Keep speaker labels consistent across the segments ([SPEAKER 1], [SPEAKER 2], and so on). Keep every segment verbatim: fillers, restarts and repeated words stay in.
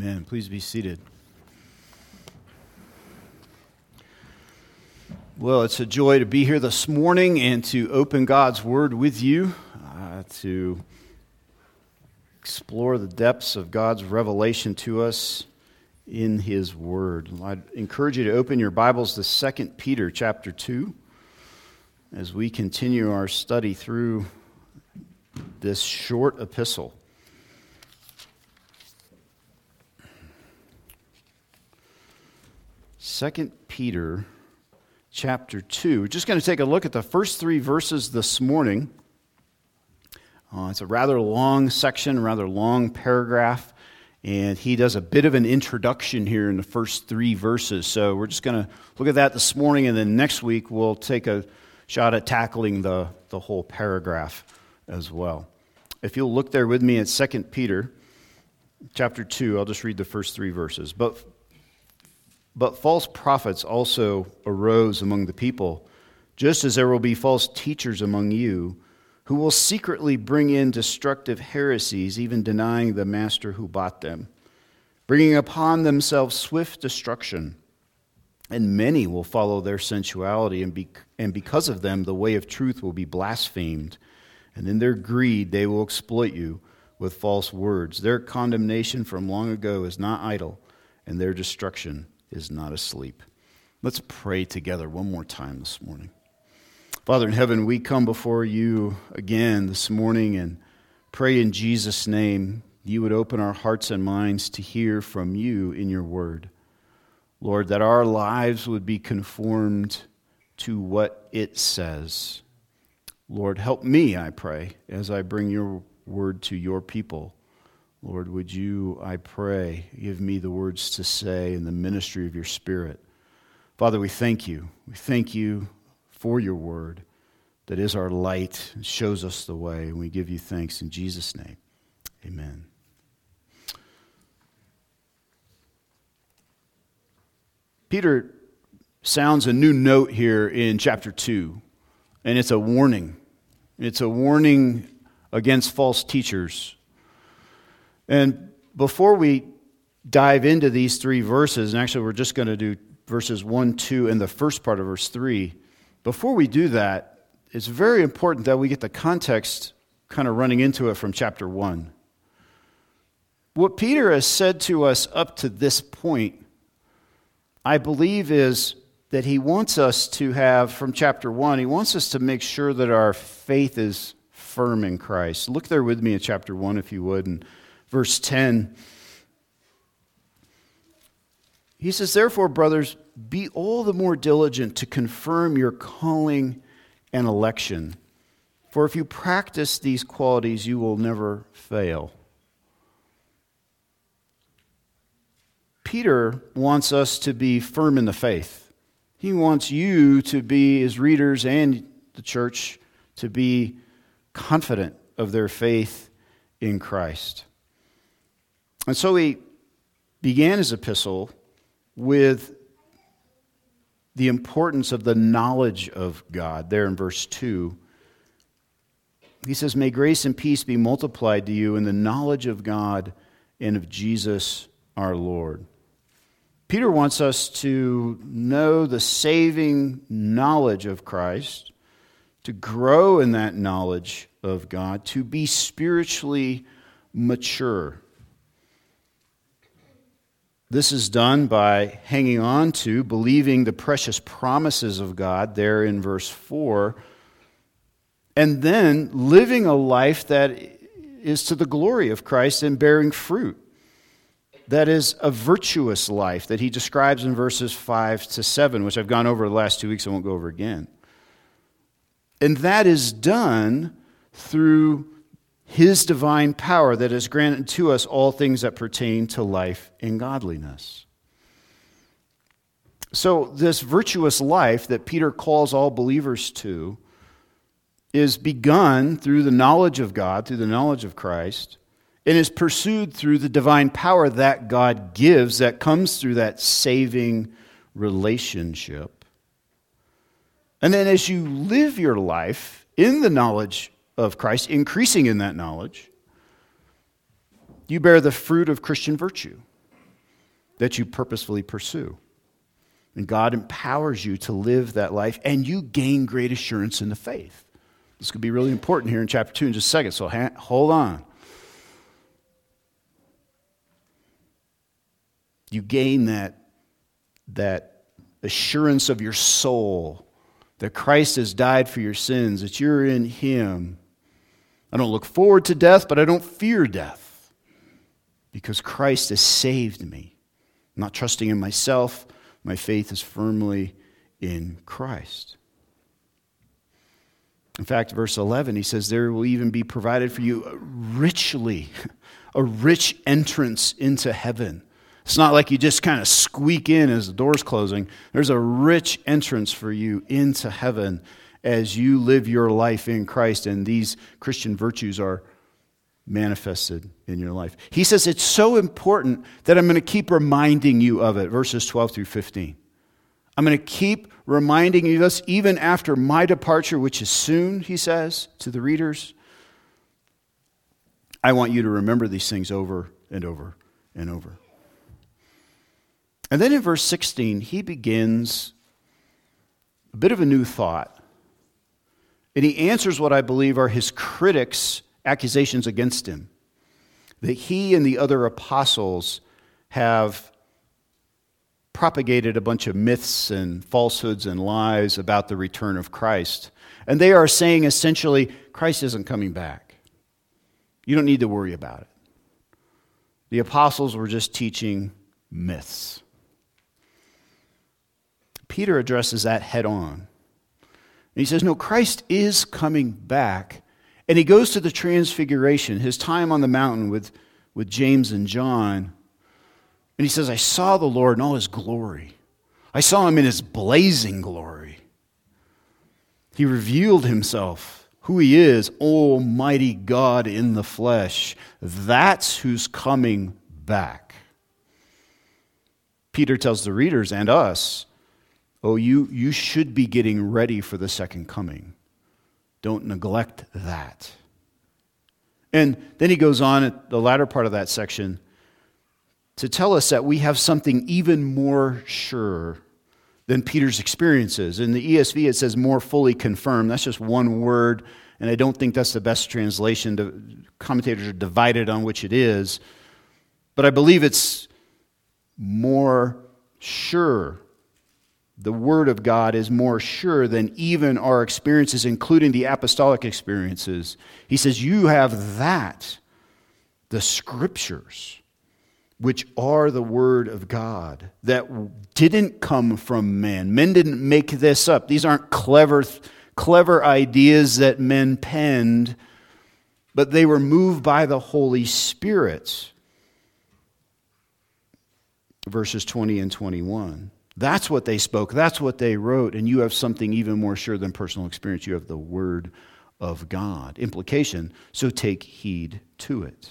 [SPEAKER 1] Amen. Please be seated. Well, it's a joy to be here this morning and to open God's Word with you, uh, to explore the depths of God's revelation to us in His Word. I'd encourage you to open your Bibles to Second Peter chapter two as we continue our study through this short epistle. Second Peter chapter two. We're just going to take a look at the first three verses this morning. Uh, it's a rather long section, rather long paragraph, and he does a bit of an introduction here in the first three verses. So we're just going to look at that this morning, and then next week we'll take a shot at tackling the, the whole paragraph as well. If you'll look there with me at Second Peter chapter two, I'll just read the first three verses. But But false prophets also arose among the people, just as there will be false teachers among you, who will secretly bring in destructive heresies, even denying the master who bought them, bringing upon themselves swift destruction. And many will follow their sensuality, and, be, and because of them the way of truth will be blasphemed. And in their greed they will exploit you with false words. Their condemnation from long ago is not idle, and their destruction is not asleep. Let's pray together one more time this morning. Father in heaven, we come before you again this morning and pray in Jesus' name you would open our hearts and minds to hear from you in your word. Lord, that our lives would be conformed to what it says. Lord, help me, I pray, as I bring your word to your people. Lord, would you, I pray, give me the words to say in the ministry of your Spirit. Father, we thank you. We thank you for your word that is our light and shows us the way. And we give you thanks in Jesus' name. Amen. Peter sounds a new note here in chapter two, and it's a warning. It's a warning against false teachers. And before we dive into these three verses, and actually we're just going to do verses one, two, and the first part of verse three, before we do that, it's very important that we get the context kind of running into it from chapter one. What Peter has said to us up to this point, I believe, is that he wants us to have, from chapter one, he wants us to make sure that our faith is firm in Christ. Look there with me in chapter one, if you would, and verse ten, he says, "Therefore, brothers, be all the more diligent to confirm your calling and election. For if you practice these qualities, you will never fail." Peter wants us to be firm in the faith. He wants you to be, as readers and the church, to be confident of their faith in Christ. And so he began his epistle with the importance of the knowledge of God. There in verse two, he says, "May grace and peace be multiplied to you in the knowledge of God and of Jesus our Lord." Peter wants us to know the saving knowledge of Christ, to grow in that knowledge of God, to be spiritually mature. This is done by hanging on to, believing the precious promises of God there in verse four, and then living a life that is to the glory of Christ and bearing fruit. That is a virtuous life that he describes in verses five to seven, which I've gone over the last two weeks, I won't go over again. And that is done through his divine power that has granted to us all things that pertain to life and godliness. So this virtuous life that Peter calls all believers to is begun through the knowledge of God, through the knowledge of Christ, and is pursued through the divine power that God gives that comes through that saving relationship. And then as you live your life in the knowledge of Christ, increasing in that knowledge, you bear the fruit of Christian virtue. that you purposefully pursue. And God empowers you to live that life, and you gain great assurance in the faith. This could be really important here in chapter two in just a second, so ha- hold on. You gain that, that assurance of your soul, that Christ has died for your sins, that you're in Him. I don't look forward to death, but I don't fear death, because Christ has saved me. I'm not trusting in myself. My faith is firmly in Christ. In fact, verse eleven, he says, there will even be provided for you richly, a rich entrance into heaven. It's not like you just kind of squeak in as the door's closing. There's a rich entrance for you into heaven as you live your life in Christ, and these Christian virtues are manifested in your life. He says it's so important that I'm going to keep reminding you of it, verses twelve through fifteen. I'm going to keep reminding you of this even after my departure, which is soon, he says to the readers. I want you to remember these things over and over and over. And then in verse sixteen, he begins a bit of a new thought. And he answers what I believe are his critics' accusations against him, that he and the other apostles have propagated a bunch of myths and falsehoods and lies about the return of Christ. And they are saying essentially, Christ isn't coming back. You don't need to worry about it. The apostles were just teaching myths. Peter addresses that head on. And he says, no, Christ is coming back. And he goes to the transfiguration, his time on the mountain with, with James and John. And he says, I saw the Lord in all his glory. I saw him in his blazing glory. He revealed himself, who he is, Almighty God in the flesh. That's who's coming back. Peter tells the readers and us, oh, you, you should be getting ready for the second coming. Don't neglect that. And then he goes on at the latter part of that section to tell us that we have something even more sure than Peter's experiences. In the E S V, it says more fully confirmed. That's just one word, and I don't think that's the best translation. Commentators are divided on which it is. But I believe it's more sure. The Word of God is more sure than even our experiences, including the apostolic experiences. He says, you have that, the Scriptures, which are the Word of God, that didn't come from man. Men didn't make this up. These aren't clever, clever ideas that men penned, but they were moved by the Holy Spirit. Verses twenty and twenty-one. That's what they spoke. That's what they wrote. And you have something even more sure than personal experience. You have the Word of God. Implication, so take heed to it.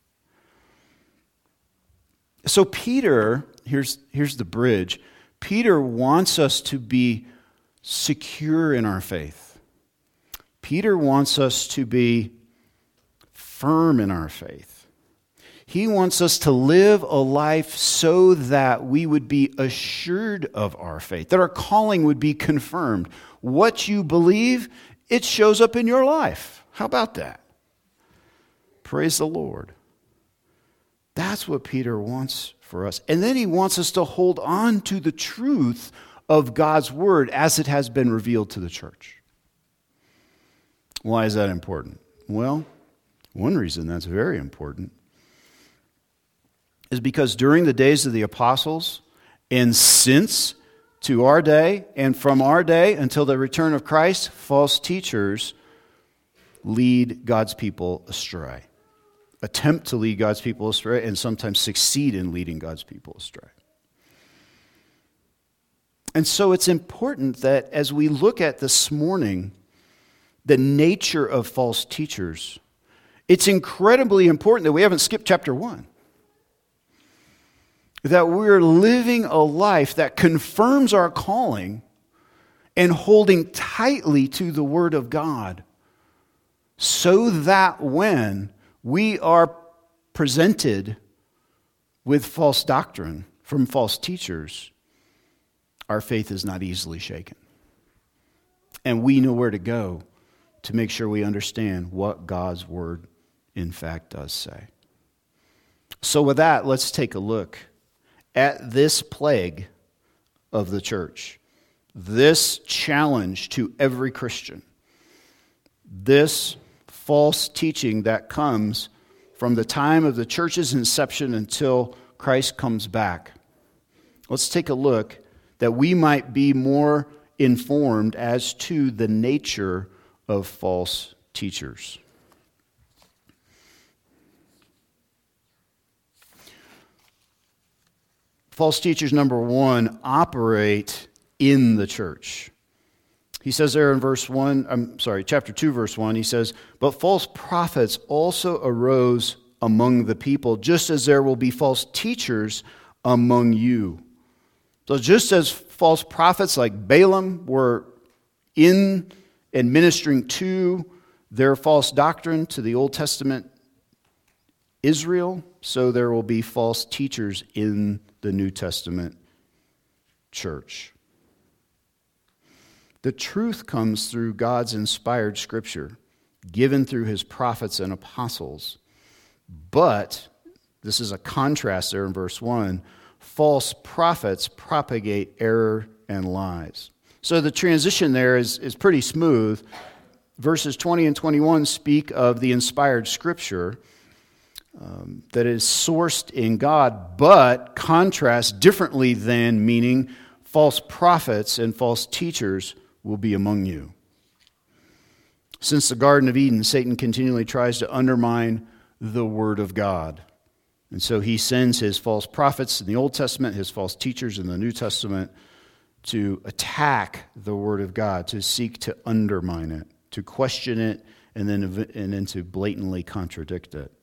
[SPEAKER 1] So Peter, here's, here's the bridge. Peter wants us to be secure in our faith. Peter wants us to be firm in our faith. He wants us to live a life so that we would be assured of our faith, that our calling would be confirmed. What you believe, it shows up in your life. How about that? Praise the Lord. That's what Peter wants for us. And then he wants us to hold on to the truth of God's Word as it has been revealed to the church. Why is that important? Well, one reason that's very important is because during the days of the apostles and since to our day and from our day until the return of Christ, false teachers lead God's people astray, attempt to lead God's people astray, and sometimes succeed in leading God's people astray. And so it's important that as we look at this morning the nature of false teachers, it's incredibly important that we haven't skipped chapter one. That we're living a life that confirms our calling and holding tightly to the Word of God, so that when we are presented with false doctrine, from false teachers, our faith is not easily shaken. And we know where to go to make sure we understand what God's word in fact does say. So with that, let's take a look at this plague of the church, this challenge to every Christian, this false teaching that comes from the time of the church's inception until Christ comes back. Let's take a look that we might be more informed as to the nature of false teachers. False teachers, number one, operate in the church. He says there in verse one, I'm sorry, chapter two, verse one, he says, "But false prophets also arose among the people, just as there will be false teachers among you." So just as false prophets like Balaam were in administering to their false doctrine to the Old Testament Israel, so there will be false teachers in the New Testament church. The truth comes through God's inspired scripture, given through his prophets and apostles. But, this is a contrast there in verse one, false prophets propagate error and lies. So the transition there is, is pretty smooth. Verses twenty and twenty-one speak of the inspired scripture um, that is sourced in God, but contrast differently than, meaning false prophets and false teachers will be among you. Since the Garden of Eden, Satan continually tries to undermine the Word of God. And so he sends his false prophets in the Old Testament, his false teachers in the New Testament, to attack the Word of God, to seek to undermine it, to question it, and then, and then to blatantly contradict it.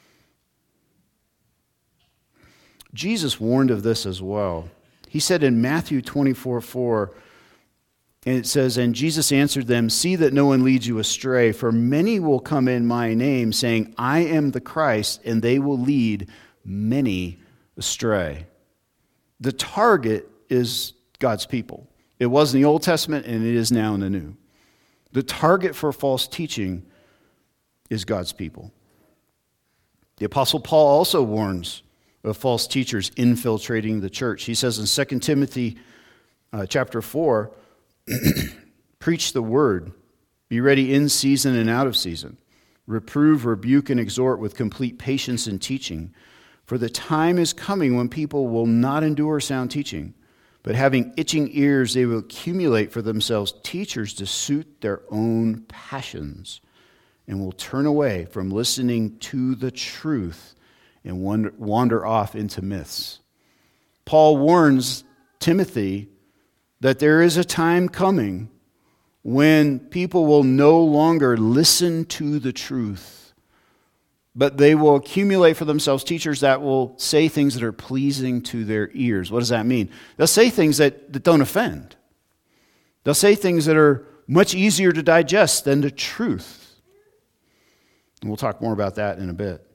[SPEAKER 1] Jesus warned of this as well. He said in Matthew twenty-four four, and it says, "And Jesus answered them, 'See that no one leads you astray, for many will come in my name, saying, I am the Christ, and they will lead many astray.'" The target is God's people. It was in the Old Testament, and it is now in the New. The target for false teaching is God's people. The Apostle Paul also warns of false teachers infiltrating the church. He says in Second Timothy uh, chapter four, "Preach the word, be ready in season and out of season. Reprove, rebuke, and exhort with complete patience and teaching. For the time is coming when people will not endure sound teaching, but having itching ears, they will accumulate for themselves teachers to suit their own passions, and will turn away from listening to the truth and wander, wander off into myths." Paul warns Timothy that there is a time coming when people will no longer listen to the truth, but they will accumulate for themselves teachers that will say things that are pleasing to their ears. What does that mean? They'll say things that, that don't offend. They'll say things that are much easier to digest than the truth. And we'll talk more about that in a bit.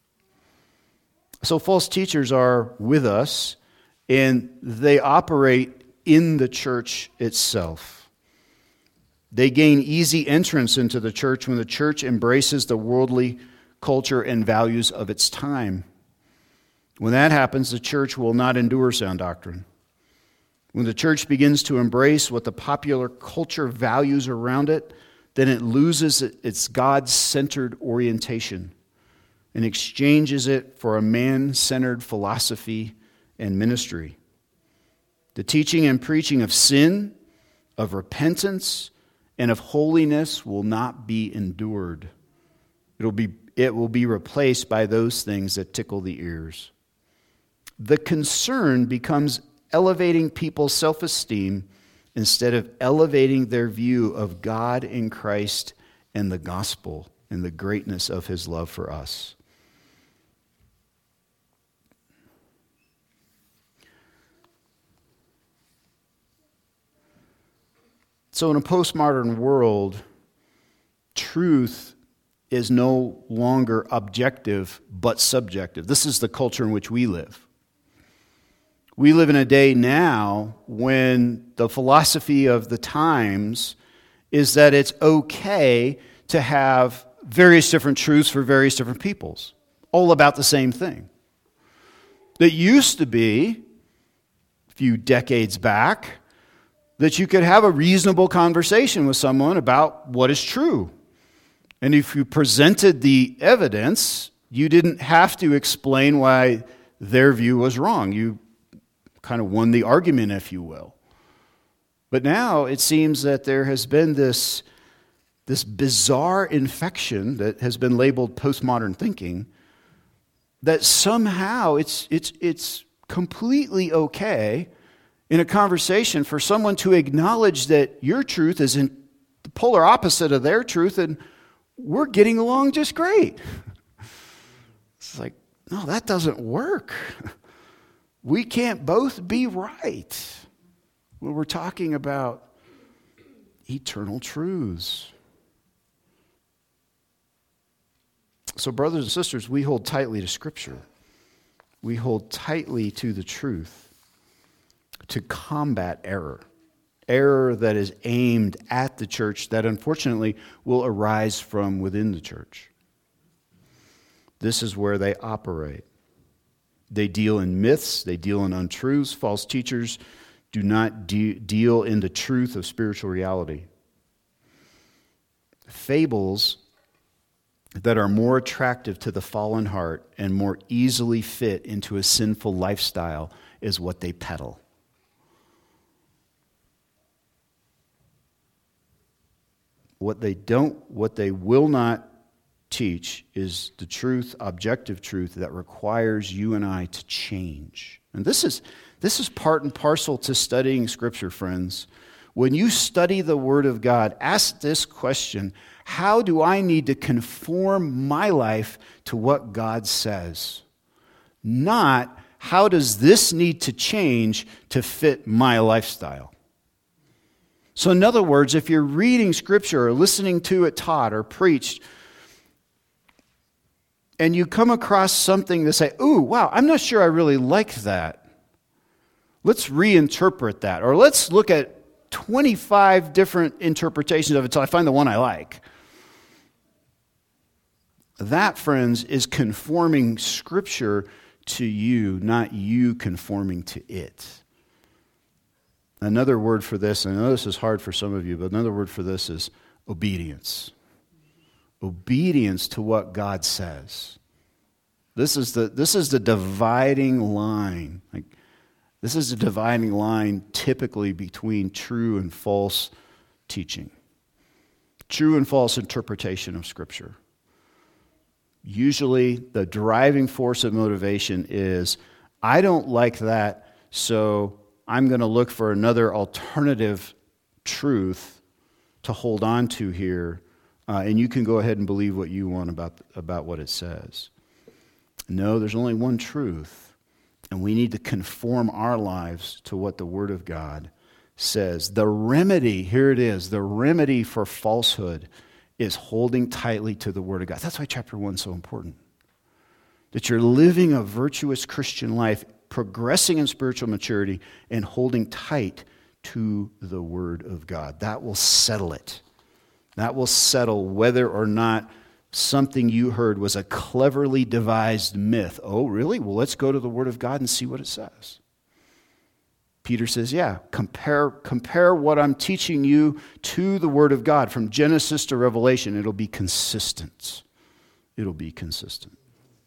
[SPEAKER 1] So false teachers are with us, and they operate in the church itself. They gain easy entrance into the church when the church embraces the worldly culture and values of its time. When that happens, the church will not endure sound doctrine. When the church begins to embrace what the popular culture values around it, then it loses its God-centered orientation and exchanges it for a man-centered philosophy and ministry. The teaching and preaching of sin, of repentance, and of holiness will not be endured. It'll be, it will be replaced by those things that tickle the ears. The concern becomes elevating people's self-esteem instead of elevating their view of God in Christ and the gospel and the greatness of his love for us. So in a postmodern world, truth is no longer objective but subjective. This is the culture in which we live. We live in a day now when the philosophy of the times is that it's okay to have various different truths for various different peoples, all about the same thing. That used to be, a few decades back, that you could have a reasonable conversation with someone about what is true. And if you presented the evidence, you didn't have to explain why their view was wrong. You kind of won the argument, if you will. But now it seems that there has been this, this bizarre infection that has been labeled postmodern thinking, that somehow it's, it's, it's completely okay in a conversation for someone to acknowledge that your truth is in the polar opposite of their truth, and we're getting along just great. It's like, no, that doesn't work. We can't both be right when we're talking about eternal truths. So, brothers and sisters, we hold tightly to Scripture. We hold tightly to the truth to combat error. Error that is aimed at the church that unfortunately will arise from within the church. This is where they operate. They deal in myths, they deal in untruths. False teachers do not de- deal in the truth of spiritual reality. Fables that are more attractive to the fallen heart and more easily fit into a sinful lifestyle is what they peddle. What they don't, what they will not teach is the truth, objective truth that requires you and I to change. And this is this is part and parcel to studying Scripture, friends. When you study the Word of God, ask this question: how do I need to conform my life to what God says? Not, how does this need to change to fit my lifestyle? So in other words, if you're reading Scripture or listening to it taught or preached, and you come across something that say, ooh, wow, I'm not sure I really like that. Let's reinterpret that. Or let's look at twenty-five different interpretations of it until I find the one I like. That, friends, is conforming Scripture to you, not you conforming to it. Another word for this, and I know this is hard for some of you, but another word for this is obedience. Obedience to what God says. This is the this is the dividing line. Like, this is the dividing line typically between true and false teaching. True and false interpretation of Scripture. Usually the driving force of motivation is, I don't like that, so I'm going to look for another alternative truth to hold on to here. Uh, and you can go ahead and believe what you want about, about what it says. No, there's only one truth. And we need to conform our lives to what the Word of God says. The remedy, here it is, the remedy for falsehood is holding tightly to the Word of God. That's why chapter one is so important. That you're living a virtuous Christian life, progressing in spiritual maturity, and holding tight to the Word of God. That will settle it. That will settle whether or not something you heard was a cleverly devised myth. Oh, really? Well, let's go to the Word of God and see what it says. Peter says, yeah, compare, compare what I'm teaching you to the Word of God from Genesis to Revelation. It'll be consistent. It'll be consistent.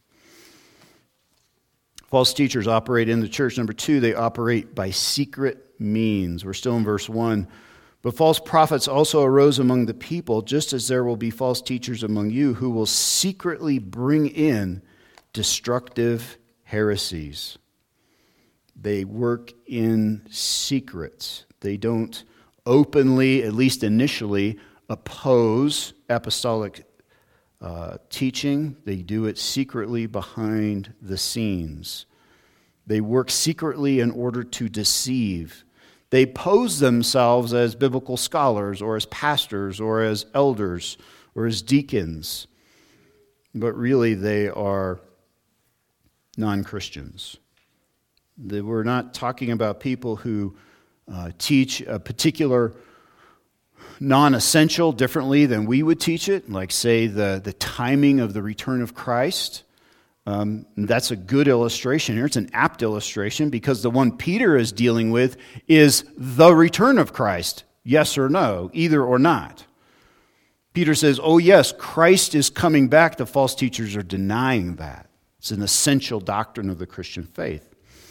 [SPEAKER 1] False teachers operate in the church. Number two, they operate by secret means. We're still in verse one. But false prophets also arose among the people, just as there will be false teachers among you who will secretly bring in destructive heresies. They work in secret. They don't openly, at least initially, oppose apostolic uh, teaching. They do it secretly behind the scenes. They work secretly in order to deceive. They pose themselves as biblical scholars or as pastors or as elders or as deacons, but really they are non-Christians. That we're not talking about people who uh, teach a particular non-essential differently than we would teach it, like, say, the, the timing of the return of Christ. Um, that's a good illustration here. It's an apt illustration because the one Peter is dealing with is the return of Christ. Yes or no, either or not. Peter says, oh yes, Christ is coming back. The false teachers are denying that. It's an essential doctrine of the Christian faith.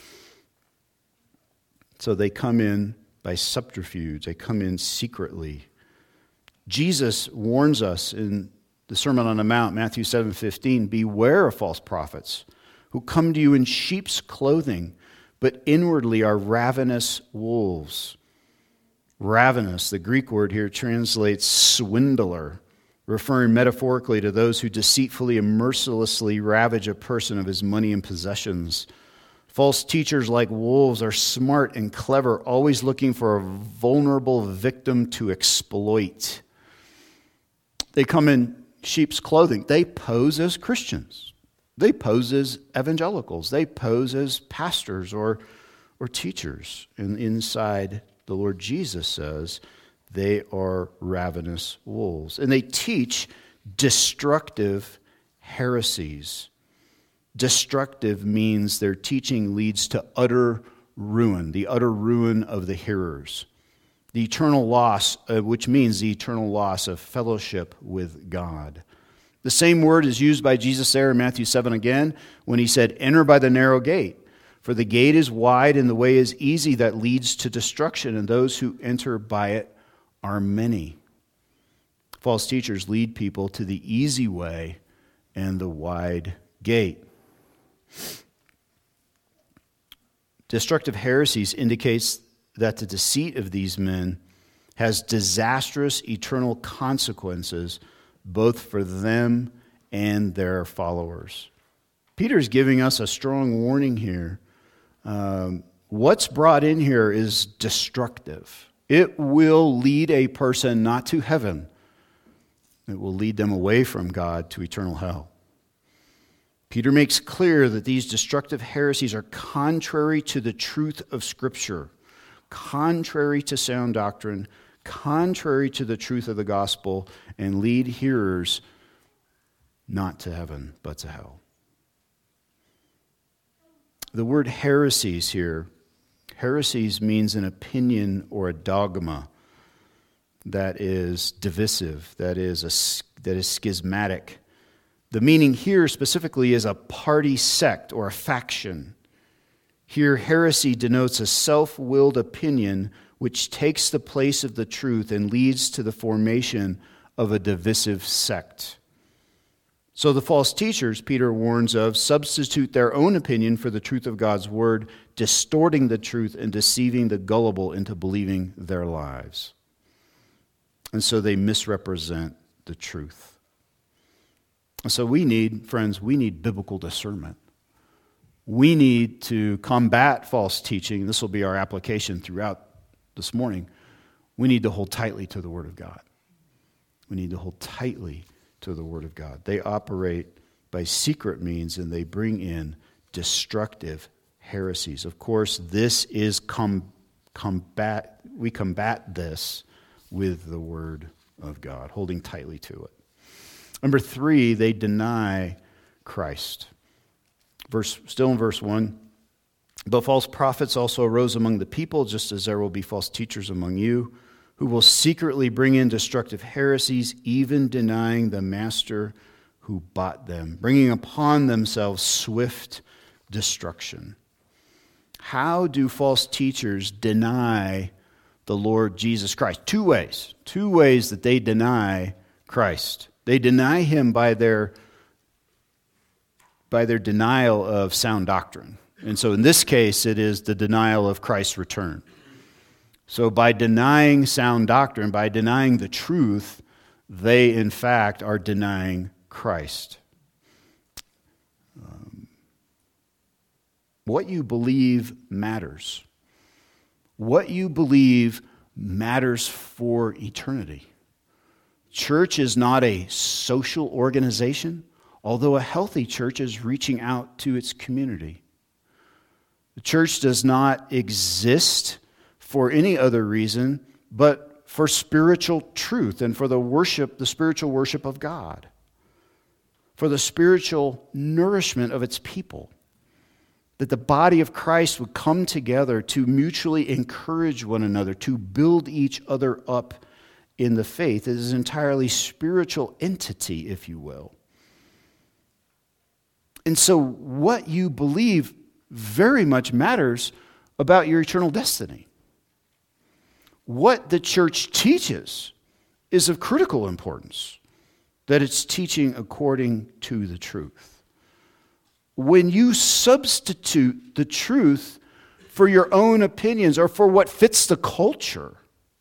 [SPEAKER 1] So they come in by subterfuge. They come in secretly. Jesus warns us in the Sermon on the Mount, Matthew seven fifteen, beware of false prophets who come to you in sheep's clothing, but inwardly are ravenous wolves. Ravenous, the Greek word here translates swindler, referring metaphorically to those who deceitfully and mercilessly ravage a person of his money and possessions. False teachers like wolves are smart and clever, always looking for a vulnerable victim to exploit. They come in sheep's clothing. They pose as Christians. They pose as evangelicals. They pose as pastors or, or teachers. And inside, the Lord Jesus says, they are ravenous wolves. And they teach destructive heresies. Destructive means their teaching leads to utter ruin, the utter ruin of the hearers. The eternal loss, uh, which means the eternal loss of fellowship with God. The same word is used by Jesus there in Matthew seven again when he said, enter by the narrow gate. For the gate is wide and the way is easy that leads to destruction, and those who enter by it are many. False teachers lead people to the easy way and the wide gate. Destructive heresies indicates that the deceit of these men has disastrous eternal consequences both for them and their followers. Peter's giving us a strong warning here. Um, what's brought in here is destructive. It will lead a person not to heaven. It will lead them away from God to eternal hell. Peter makes clear that these destructive heresies are contrary to the truth of Scripture, contrary to sound doctrine, contrary to the truth of the gospel, and lead hearers not to heaven, but to hell. The word heresies here, heresies means an opinion or a dogma that is divisive, that is a, that is schismatic. The meaning here specifically is a party sect or a faction. Here, heresy denotes a self-willed opinion which takes the place of the truth and leads to the formation of a divisive sect. So the false teachers, Peter warns of, substitute their own opinion for the truth of God's word, distorting the truth and deceiving the gullible into believing their lies. And so they misrepresent the truth. And so we need, friends, we need biblical discernment. We need to combat false teaching. This will be our application throughout this morning. We need to hold tightly to the Word of God. We need to hold tightly to the Word of God. They operate by secret means and they bring in destructive heresies. Of course, this is com- combat. We combat this with the Word of God, holding tightly to it. Number three, they deny Christ. Verse, still in verse one, but false prophets also arose among the people, just as there will be false teachers among you, who will secretly bring in destructive heresies, even denying the master who bought them, bringing upon themselves swift destruction. How do false teachers deny the Lord Jesus Christ? Two ways. Two ways that they deny Christ. They deny him by their, by their denial of sound doctrine. And so in this case, it is the denial of Christ's return. So by denying sound doctrine, by denying the truth, they in fact are denying Christ. Um, what you believe matters. What you believe matters for eternity. Church is not a social organization, although a healthy church is reaching out to its community. The church does not exist for any other reason but for spiritual truth and for the worship, the spiritual worship of God, for the spiritual nourishment of its people. That the body of Christ would come together to mutually encourage one another, to build each other up in the faith. It is an entirely spiritual entity, if you will. And so what you believe very much matters about your eternal destiny. What the church teaches is of critical importance, that it's teaching according to the truth. When you substitute the truth for your own opinions or for what fits the culture,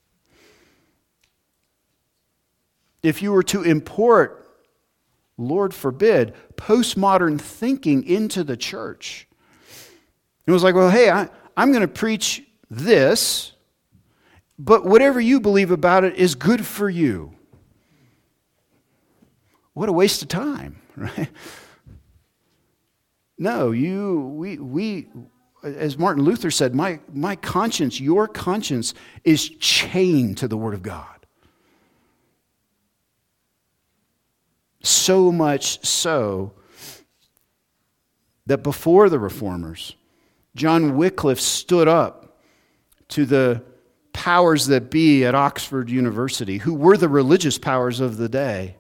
[SPEAKER 1] if you were to import, Lord forbid, postmodern thinking into the church, it was like, well, hey, I, I'm going to preach this, but whatever you believe about it is good for you. What a waste of time, right? No, you, we, we, as Martin Luther said, my, my conscience, your conscience is chained to the Word of God. So much so that before the Reformers, John Wycliffe stood up to the powers that be at Oxford University, who were the religious powers of the day.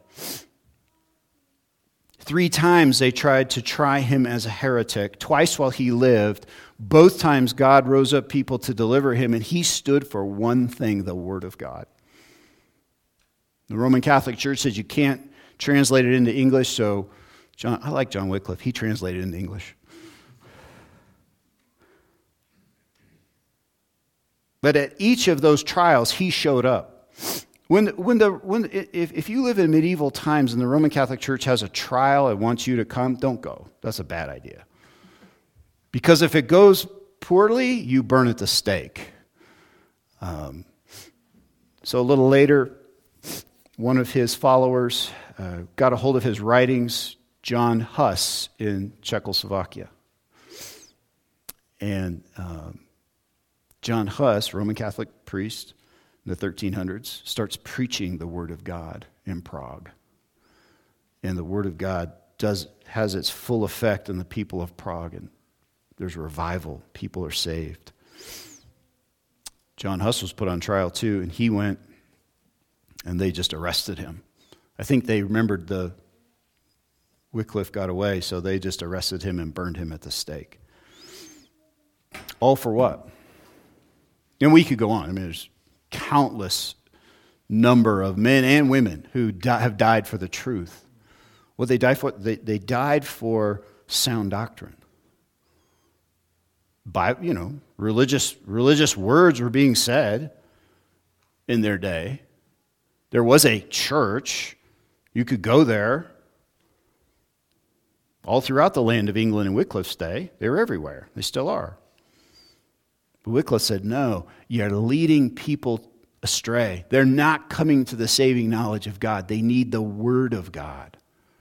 [SPEAKER 1] Three times they tried to try him as a heretic, twice while he lived. Both times God rose up people to deliver him, and he stood for one thing, the Word of God. The Roman Catholic Church says you can't translate it into English, so John, I like John Wycliffe. He translated it into English. But at each of those trials, he showed up. When, when the, when, if, if you live in medieval times and the Roman Catholic Church has a trial and wants you to come, don't go. That's a bad idea. Because if it goes poorly, you burn at the stake. Um, so a little later, one of his followers uh, got a hold of his writings, John Huss in Czechoslovakia. And um, John Huss, Roman Catholic priest in the thirteen hundreds, starts preaching the Word of God in Prague. And the Word of God does has its full effect on the people of Prague, and there's revival. People are saved. John Huss was put on trial too, and he went, and they just arrested him. I think they remembered the Wycliffe got away, so they just arrested him and burned him at the stake. All for what? And we could go on. I mean, there's countless number of men and women who di- have died for the truth. What they died for? They, they died for sound doctrine. By, you know, religious religious words were being said in their day. There was a church. You could go there. All throughout the land of England in Wycliffe's day, they were everywhere. They still are. But Wycliffe said, no, you're leading people astray. They're not coming to the saving knowledge of God. They need the Word of God.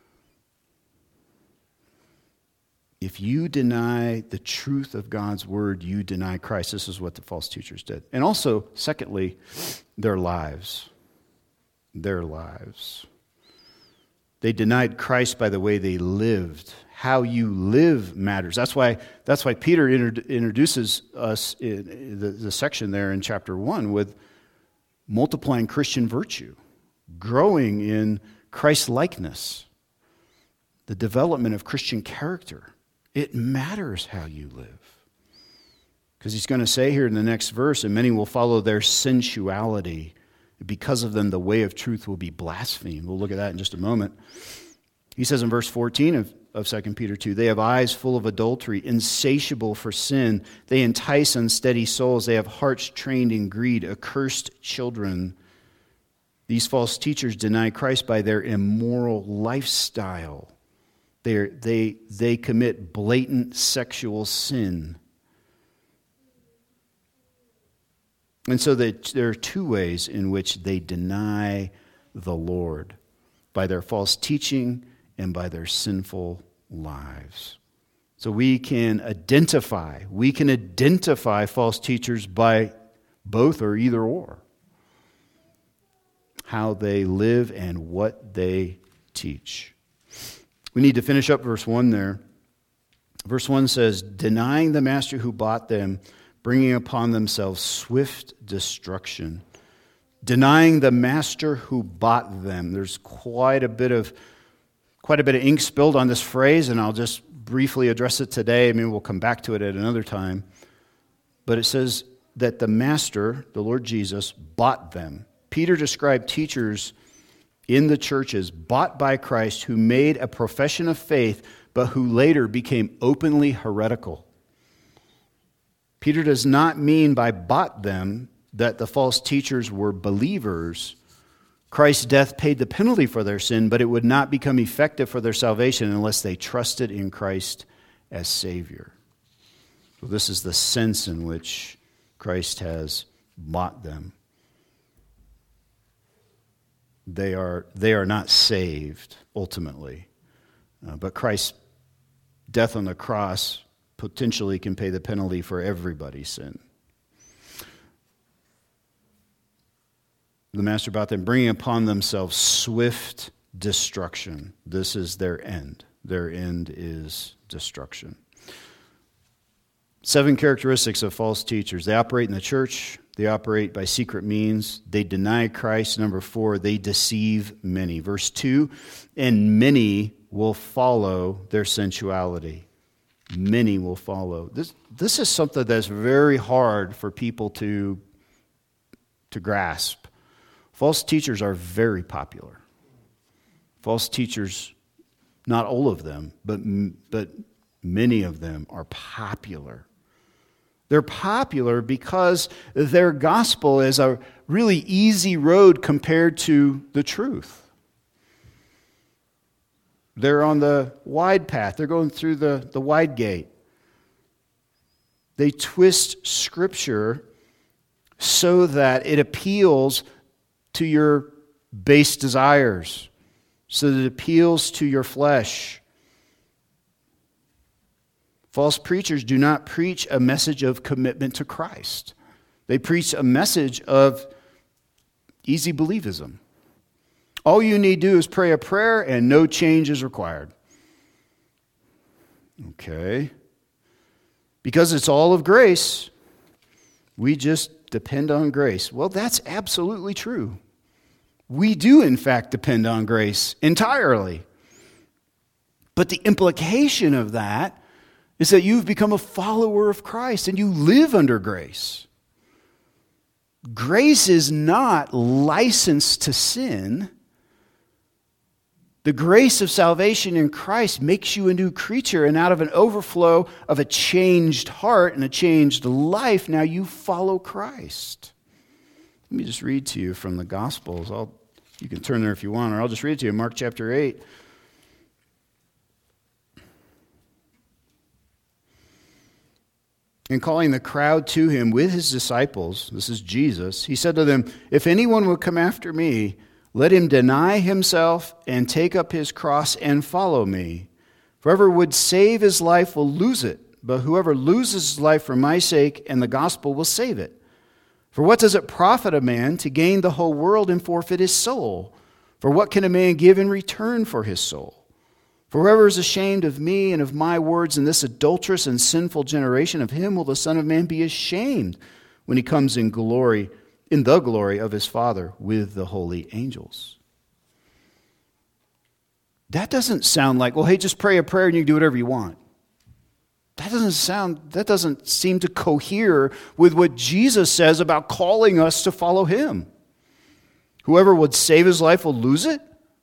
[SPEAKER 1] If you deny the truth of God's Word, you deny Christ. This is what the false teachers did. And also, secondly, their lives. Their lives. They denied Christ by the way they lived. How you live matters. That's why, that's why Peter inter- introduces us in the, the section there in chapter one with multiplying Christian virtue, growing in Christ-likeness, the development of Christian character. It matters how you live. Because he's going to say here in the next verse, and many will follow their sensuality. Because of them, the way of truth will be blasphemed. We'll look at that in just a moment. He says in verse fourteen of, of Second Peter two, they have eyes full of adultery, insatiable for sin. They entice unsteady souls. They have hearts trained in greed, accursed children. These false teachers deny Christ by their immoral lifestyle. They're, they, they commit blatant sexual sin. And so there are two ways in which they deny the Lord, by their false teaching and by their sinful lives. So we can identify, we can identify false teachers by both or either or. How they live and what they teach. We need to finish up verse one there. Verse one says, denying the master who bought them, bringing upon themselves swift destruction. Denying the master who bought them. There's quite a bit of quite a bit of ink spilled on this phrase, and I'll just briefly address it today. I mean, we'll come back to it at another time. But it says that the master, the Lord Jesus, bought them. Peter described teachers in the churches bought by Christ who made a profession of faith, but who later became openly heretical. Peter does not mean by bought them that the false teachers were believers. Christ's death paid the penalty for their sin, but it would not become effective for their salvation unless they trusted in Christ as Savior. So this is the sense in which Christ has bought them. They are, they are not saved, ultimately. Uh, but Christ's death on the cross potentially can pay the penalty for everybody's sin. The master bought them, bringing upon themselves swift destruction. This is their end. Their end is destruction. Seven characteristics of false teachers. They operate in the church. They operate by secret means. They deny Christ. Number four, they deceive many. Verse two, and many will follow their sensuality. Many will follow. This, this is something that's very hard for people to, to grasp. False teachers are very popular. False teachers, not all of them, but, but many of them are popular. They're popular because their gospel is a really easy road compared to the truth. They're on the wide path. They're going through the, the wide gate. They twist Scripture so that it appeals to your base desires, so that it appeals to your flesh. False preachers do not preach a message of commitment to Christ. They preach a message of easy believism. All you need to do is pray a prayer and no change is required. Okay. Because it's all of grace, we just depend on grace. Well, that's absolutely true. We do, in fact, depend on grace entirely. But the implication of that is that you've become a follower of Christ and you live under grace. Grace is not license to sin. The grace of salvation in Christ makes you a new creature, and out of an overflow of a changed heart and a changed life, now you follow Christ. Let me just read to you from the Gospels. I'll, you can turn there if you want, or I'll just read it to you. Mark chapter eight. And calling the crowd to him with his disciples, this is Jesus, he said to them, "If anyone would come after me, let him deny himself and take up his cross and follow me. For whoever would save his life will lose it, but whoever loses his life for my sake and the gospel will save it. For what does it profit a man to gain the whole world and forfeit his soul? For what can a man give in return for his soul? For whoever is ashamed of me and of my words in this adulterous and sinful generation, of him will the Son of Man be ashamed when he comes in glory, in the glory of his Father with the holy angels." That doesn't sound like, well, hey, just pray a prayer and you can do whatever you want. That doesn't sound, that doesn't seem to cohere with what Jesus says about calling us to follow him. Whoever would save his life will lose it.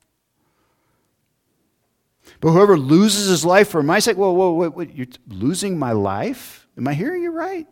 [SPEAKER 1] But whoever loses his life for my sake, whoa, whoa, whoa, wait, you're losing my life? Am I hearing you right?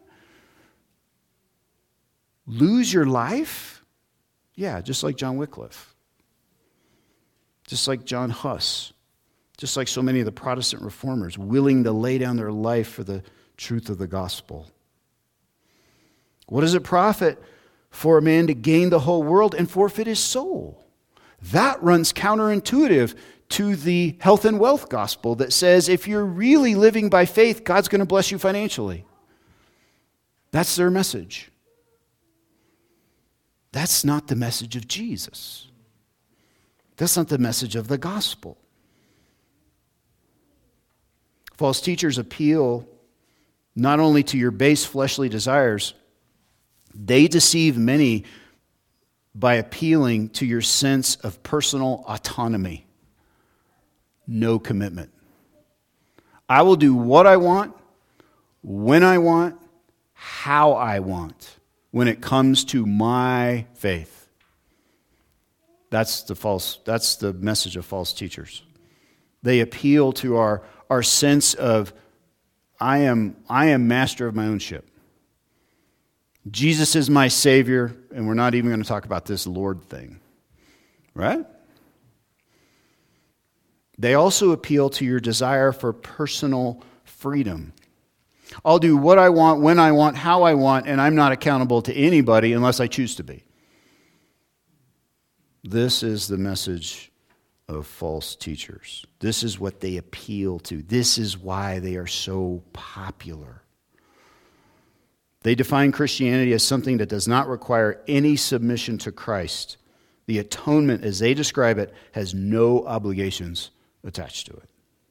[SPEAKER 1] Lose your life? Yeah, just like John Wycliffe. Just like John Huss. Just like so many of the Protestant reformers, willing to lay down their life for the truth of the gospel. What does it profit for a man to gain the whole world and forfeit his soul? That runs counterintuitive to the health and wealth gospel that says if you're really living by faith, God's going to bless you financially. That's their message. That's not the message of Jesus. That's not the message of the gospel. False teachers appeal not only to your base fleshly desires, they deceive many by appealing to your sense of personal autonomy. No commitment. I will do what I want, when I want, how I want, when it comes to my faith. That's the false, that's the message of false teachers. They appeal to our, our sense of I am, I am master of my own ship. Jesus is my Savior, and we're not even going to talk about this Lord thing. Right? They also appeal to your desire for personal freedom. I'll do what I want, when I want, how I want, and I'm not accountable to anybody unless I choose to be. This is the message of false teachers. This is what they appeal to. This is why they are so popular. They define Christianity as something that does not require any submission to Christ. The atonement, as they describe it, has no obligations attached to it.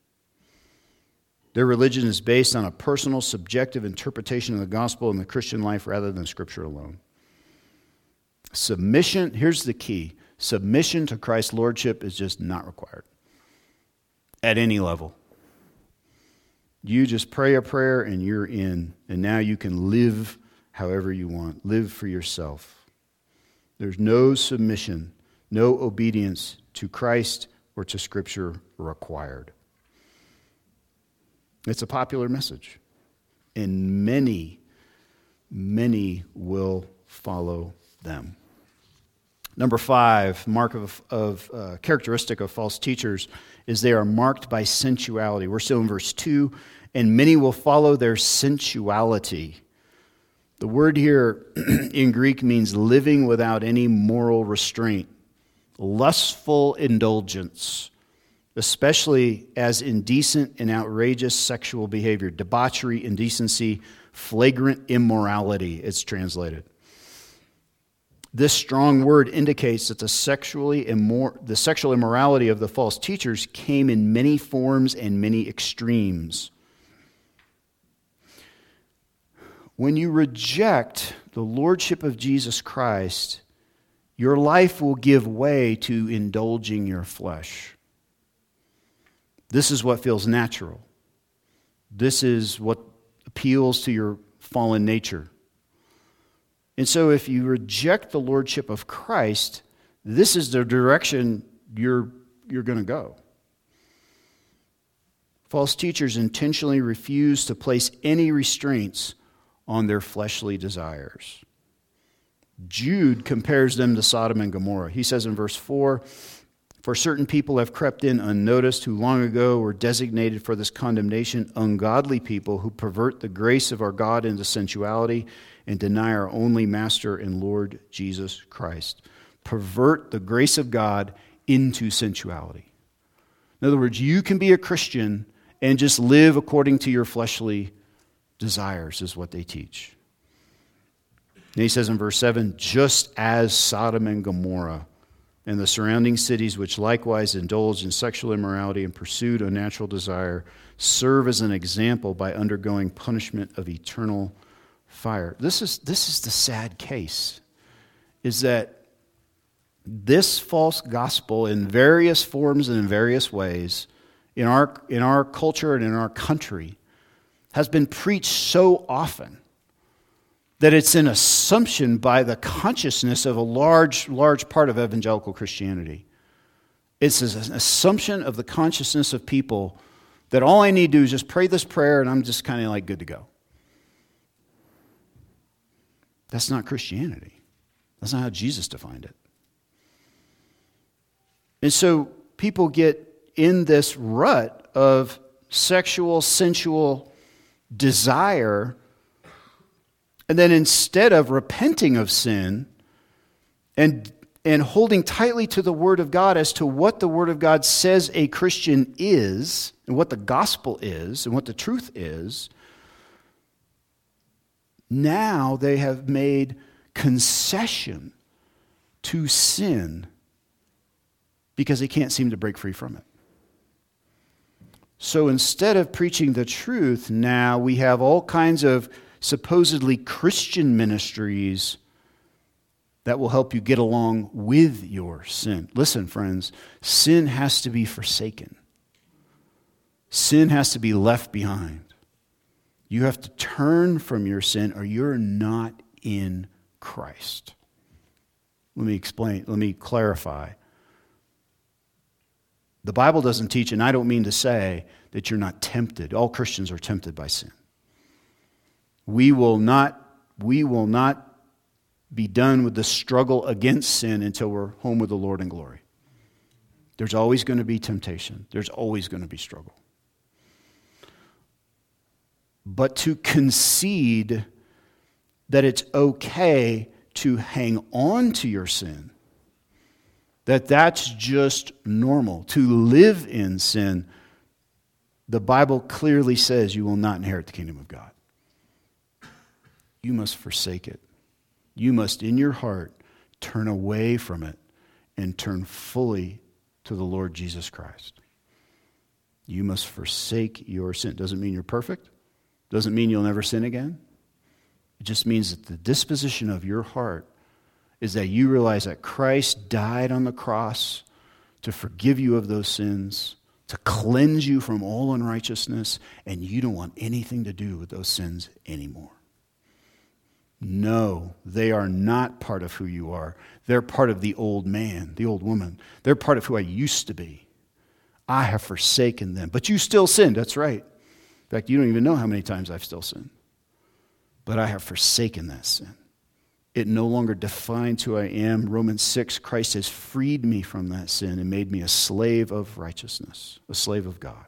[SPEAKER 1] Their religion is based on a personal, subjective interpretation of the gospel and the Christian life rather than Scripture alone. Submission, here's the key. Submission to Christ's lordship is just not required at any level. You just pray a prayer and you're in, and now you can live however you want. Live for yourself. There's no submission, no obedience to Christ or to Scripture required. It's a popular message, and many, many will follow them. Number five, mark of, of uh, characteristic of false teachers is they are marked by sensuality. We're still in verse two, and many will follow their sensuality. The word here in Greek means living without any moral restraint, lustful indulgence, especially as indecent and outrageous sexual behavior, debauchery, indecency, flagrant immorality, it's translated. This strong word indicates that the sexually immor- the sexual immorality of the false teachers came in many forms and many extremes. When you reject the lordship of Jesus Christ, your life will give way to indulging your flesh. This is what feels natural. This is what appeals to your fallen nature. And so if you reject the lordship of Christ, this is the direction you're, you're going to go. False teachers intentionally refuse to place any restraints on their fleshly desires. Jude compares them to Sodom and Gomorrah. He says in verse four, "For certain people have crept in unnoticed, who long ago were designated for this condemnation, ungodly people who pervert the grace of our God into sensuality and deny our only Master and Lord Jesus Christ." Pervert the grace of God into sensuality. In other words, you can be a Christian and just live according to your fleshly desires, is what they teach. And he says in verse seven, "Just as Sodom and Gomorrah and the surrounding cities, which likewise indulged in sexual immorality and pursued unnatural desire, serve as an example by undergoing punishment of eternal fire." This is, this is the sad case, is that this false gospel in various forms and in various ways in our, in our culture and in our country has been preached so often that it's an assumption by the consciousness of a large, large part of evangelical Christianity. It's an assumption of the consciousness of people that all I need to do is just pray this prayer and I'm just kind of like good to go. That's not Christianity. That's not how Jesus defined it. And so people get in this rut of sexual, sensual desire, and then instead of repenting of sin and and holding tightly to the Word of God as to what the Word of God says a Christian is, and what the gospel is, and what the truth is, now they have made concession to sin because they can't seem to break free from it. So instead of preaching the truth, now we have all kinds of supposedly Christian ministries that will help you get along with your sin. Listen, friends, sin has to be forsaken. Sin has to be left behind. You have to turn from your sin or you're not in Christ. Let me explain, let me clarify. The Bible doesn't teach, and I don't mean to say that you're not tempted. All Christians are tempted by sin. We will not, we will not be done with the struggle against sin until we're home with the Lord in glory. There's always going to be temptation. There's always going to be struggle. But to concede that it's okay to hang on to your sin, that that's just normal, to live in sin, the Bible clearly says you will not inherit the kingdom of God. You must forsake it. You must, in your heart, turn away from it and turn fully to the Lord Jesus Christ. You must forsake your sin. Doesn't mean you're perfect. Doesn't mean you'll never sin again. It just means that the disposition of your heart is that you realize that Christ died on the cross to forgive you of those sins, to cleanse you from all unrighteousness, and you don't want anything to do with those sins anymore. No, they are not part of who you are. They're part of the old man, the old woman. They're part of who I used to be. I have forsaken them. But you still sinned, that's right. In fact, you don't even know how many times I've still sinned. But I have forsaken that sin. It no longer defines who I am. Romans six, Christ has freed me from that sin and made me a slave of righteousness, a slave of God.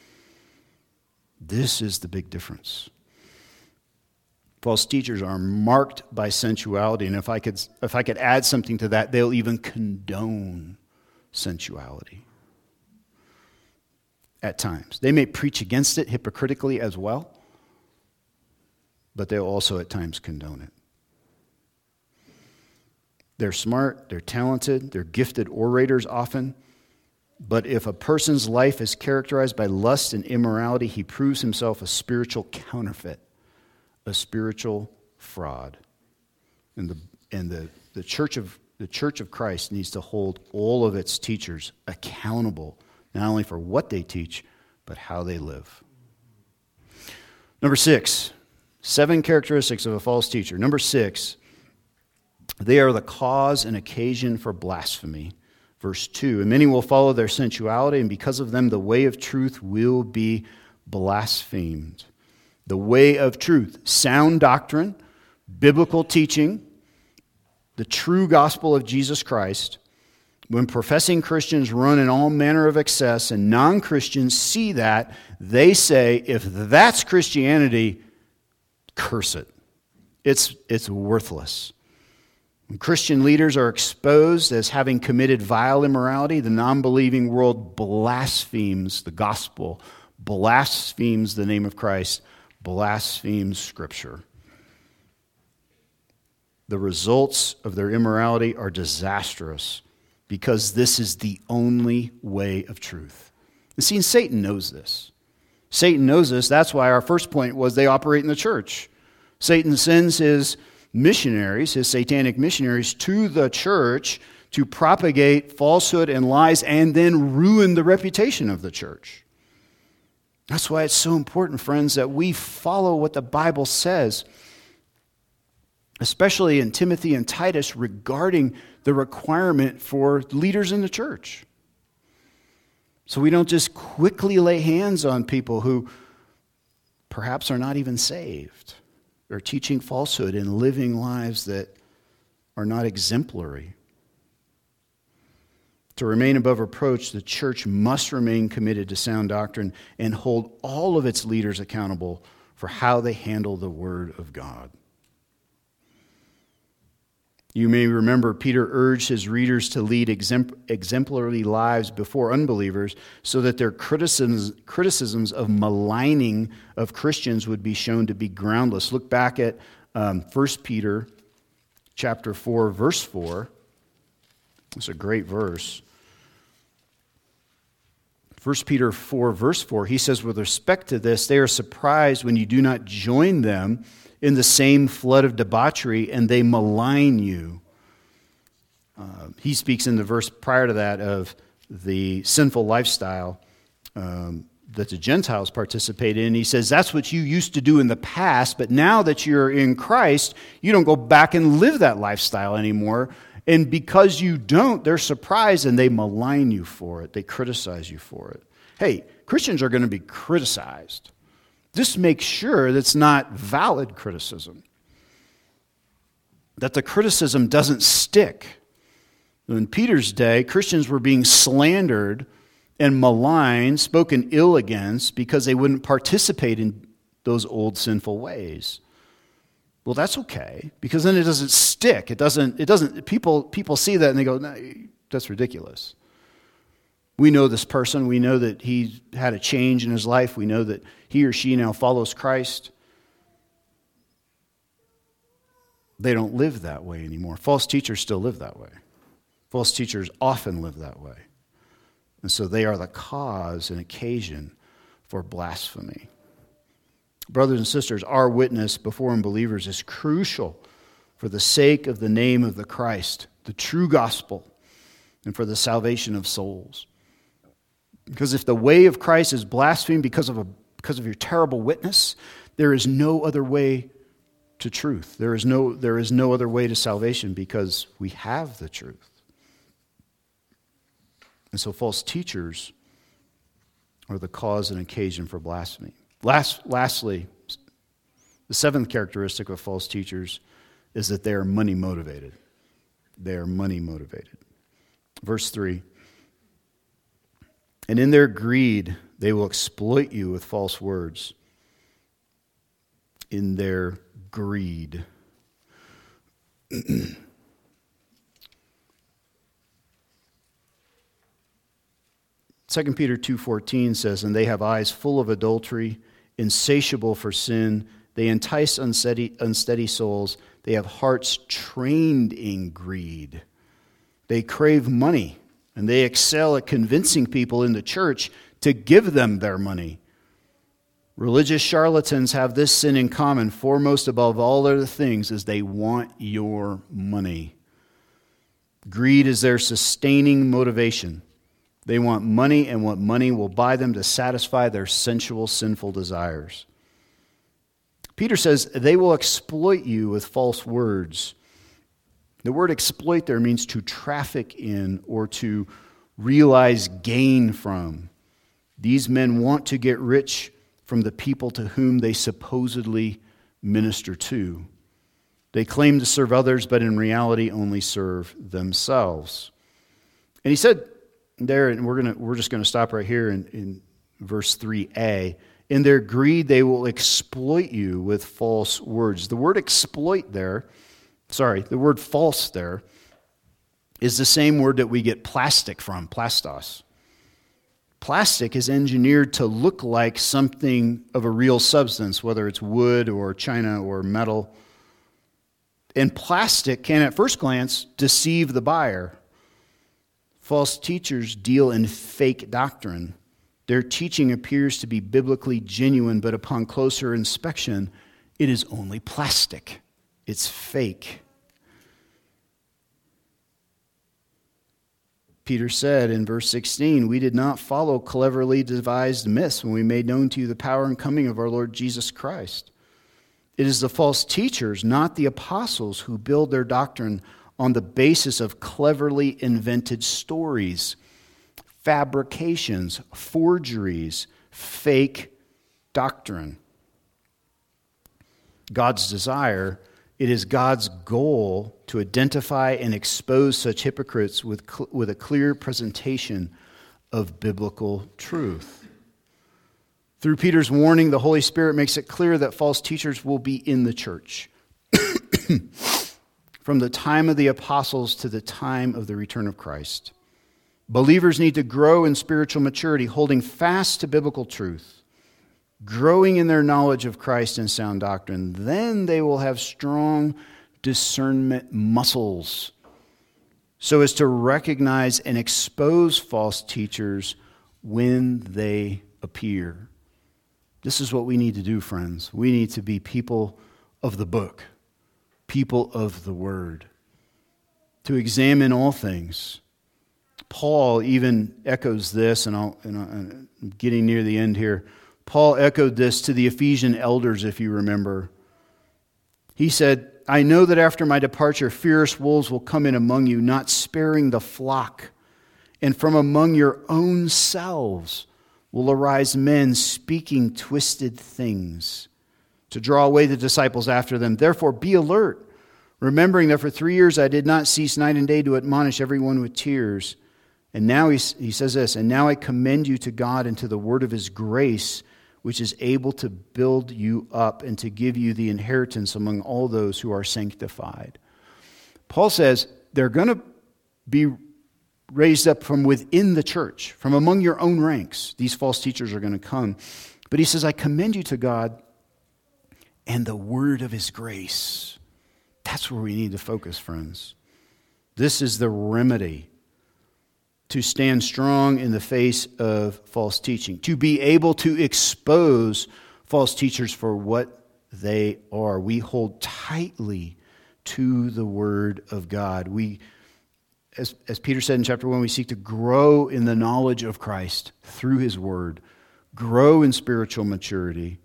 [SPEAKER 1] This is the big difference. False teachers are marked by sensuality, and if I could, if I could add something to that, they'll even condone sensuality at times. They may preach against it hypocritically as well, but they'll also at times condone it. They're smart, they're talented, they're gifted orators often, but if a person's life is characterized by lust and immorality, he proves himself a spiritual counterfeit, a spiritual fraud. And the and the, the church of the Church of Christ needs to hold all of its teachers accountable, not only for what they teach, but how they live. Number six, seven characteristics of a false teacher. Number six, they are the cause and occasion for blasphemy. Verse two, and many will follow their sensuality, and because of them the way of truth will be blasphemed. The way of truth, sound doctrine, biblical teaching, the true gospel of Jesus Christ. When professing Christians run in all manner of excess and non-Christians see that, they say, if that's Christianity, curse it. It's, it's worthless. When Christian leaders are exposed as having committed vile immorality, the non-believing world blasphemes the gospel, blasphemes the name of Christ, blasphemes Scripture. The results of their immorality are disastrous because this is the only way of truth. And see, Satan knows this. Satan knows this. That's why our first point was they operate in the church. Satan sends his missionaries, his satanic missionaries, to the church to propagate falsehood and lies and then ruin the reputation of the church. That's why it's so important, friends, that we follow what the Bible says, especially in Timothy and Titus regarding the requirement for leaders in the church. So we don't just quickly lay hands on people who perhaps are not even saved, or teaching falsehood and living lives that are not exemplary. To remain above reproach, the church must remain committed to sound doctrine and hold all of its leaders accountable for how they handle the Word of God. You may remember Peter urged his readers to lead exemplary lives before unbelievers so that their criticisms, criticisms of maligning of Christians would be shown to be groundless. Look back at um, First Peter chapter four, verse four. It's a great verse. First Peter four, verse four, he says, with respect to this, they are surprised when you do not join them in the same flood of debauchery, and they malign you. Uh, he speaks in the verse prior to that of the sinful lifestyle um, that the Gentiles participate in. He says, that's what you used to do in the past, but now that you're in Christ, you don't go back and live that lifestyle anymore. And because you don't, they're surprised and they malign you for it. They criticize you for it. Hey, Christians are going to be criticized. Just make sure that's not valid criticism, that the criticism doesn't stick. In Peter's day, Christians were being slandered and maligned, spoken ill against, because they wouldn't participate in those old sinful ways. Well, that's okay, because then it doesn't stick. It doesn't, it doesn't, people, people see that and they go, no, that's ridiculous. We know this person. We know that he had a change in his life. We know that he or she now follows Christ. They don't live that way anymore. False teachers still live that way. False teachers often live that way. And so they are the cause and occasion for blasphemy. Brothers and sisters, our witness before unbelievers is crucial for the sake of the name of the Christ, the true gospel, and for the salvation of souls. Because if the way of Christ is blasphemed because of a because of your terrible witness, there is no other way to truth. There is no there is no other way to salvation because we have the truth. And so false teachers are the cause and occasion for blasphemy. Last, lastly, the seventh characteristic of false teachers is that they are money motivated. They are money motivated. Verse three. And in their greed, they will exploit you with false words. In their greed. Second Peter two fourteen says, and they have eyes full of adultery, insatiable for sin. They entice unsteady, unsteady souls. They have hearts trained in greed. They crave money. And they excel at convincing people in the church to give them their money. Religious charlatans have this sin in common. Foremost above all other things is they want your money. Greed is their sustaining motivation. They want money, and what money will buy them to satisfy their sensual, sinful desires. Peter says they will exploit you with false words. The word exploit there means to traffic in or to realize gain from. These men want to get rich from the people to whom they supposedly minister to. They claim to serve others, but in reality only serve themselves. And he said there, and we're gonna we're just going to stop right here in, in verse three a, in their greed they will exploit you with false words. The word exploit there Sorry, the word false there is the same word that we get plastic from, plastos. Plastic is engineered to look like something of a real substance, whether it's wood or china or metal. And plastic can, at first glance, deceive the buyer. False teachers deal in fake doctrine. Their teaching appears to be biblically genuine, but upon closer inspection, it is only plastic. It's fake. Peter said in verse sixteen, we did not follow cleverly devised myths when we made known to you the power and coming of our Lord Jesus Christ. It is the false teachers, not the apostles, who build their doctrine on the basis of cleverly invented stories, fabrications, forgeries, fake doctrine. God's desire, it is God's goal to identify and expose such hypocrites with, with a clear presentation of biblical truth. Through Peter's warning, the Holy Spirit makes it clear that false teachers will be in the church. from the time of the apostles to the time of the return of Christ. Believers need to grow in spiritual maturity, holding fast to biblical truth, growing in their knowledge of Christ and sound doctrine. Then they will have strong discernment muscles so as to recognize and expose false teachers when they appear. This is what we need to do, friends. We need to be people of the book, people of the word, to examine all things. Paul even echoes this, and, I'll, and I'm getting near the end here. Paul echoed this to the Ephesian elders, if you remember. He said, I know that after my departure, fierce wolves will come in among you, not sparing the flock. And from among your own selves will arise men speaking twisted things to draw away the disciples after them. Therefore, be alert, remembering that for three years I did not cease night and day to admonish everyone with tears. And now he, he says this, and now I commend you to God and to the word of his grace, which is able to build you up and to give you the inheritance among all those who are sanctified. Paul says they're going to be raised up from within the church, from among your own ranks. These false teachers are going to come. But he says, I commend you to God and the word of his grace. That's where we need to focus, friends. This is the remedy to stand strong in the face of false teaching, to be able to expose false teachers for what they are. We hold tightly to the word of God. We, as, as Peter said in chapter one, we seek to grow in the knowledge of Christ through his word, grow in spiritual maturity,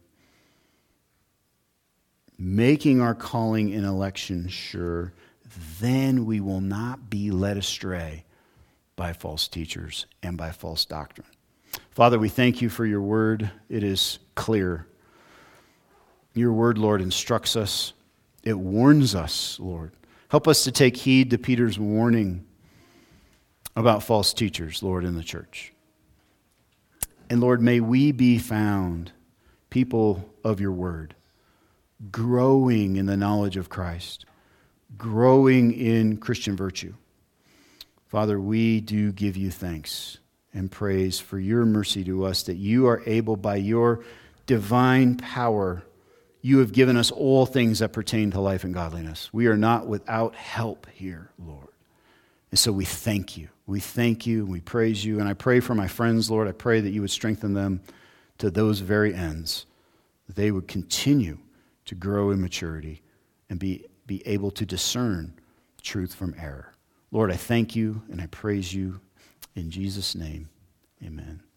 [SPEAKER 1] making our calling and election sure. Then we will not be led astray by false teachers and by false doctrine. Father, we thank you for your word. It is clear. Your word, Lord, instructs us. It warns us, Lord. Help us to take heed to Peter's warning about false teachers, Lord, in the church. And Lord, may we be found people of your word, growing in the knowledge of Christ, growing in Christian virtue. Father, we do give you thanks and praise for your mercy to us, that you are able by your divine power, you have given us all things that pertain to life and godliness. We are not without help here, Lord. And so we thank you. We thank you, we praise you, and I pray for my friends, Lord. I pray that you would strengthen them to those very ends, that they would continue to grow in maturity and be, be able to discern truth from error. Lord, I thank you and I praise you in Jesus' name. Amen.